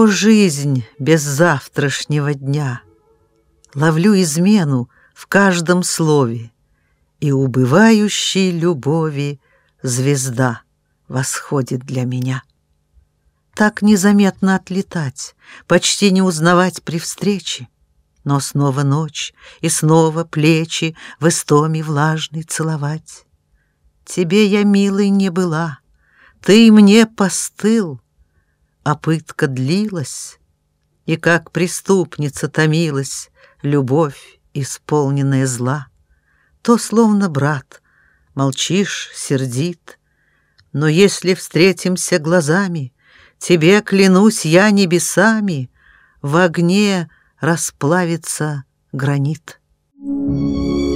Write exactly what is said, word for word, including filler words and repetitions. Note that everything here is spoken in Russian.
О, жизнь без завтрашнего дня! Ловлю измену в каждом слове, и убывающей любови звезда восходит для меня. Так незаметно отлетать, почти не узнавать при встрече, но снова ночь и снова плечи в истоме влажной целовать. Тебе я, милой, не была, ты мне постыл, а пытка длилась, и как преступница томилась любовь, исполненная зла. То словно брат, молчишь, сердит, но если встретимся глазами, тебе, клянусь я небесами, в огне расплавится гранит.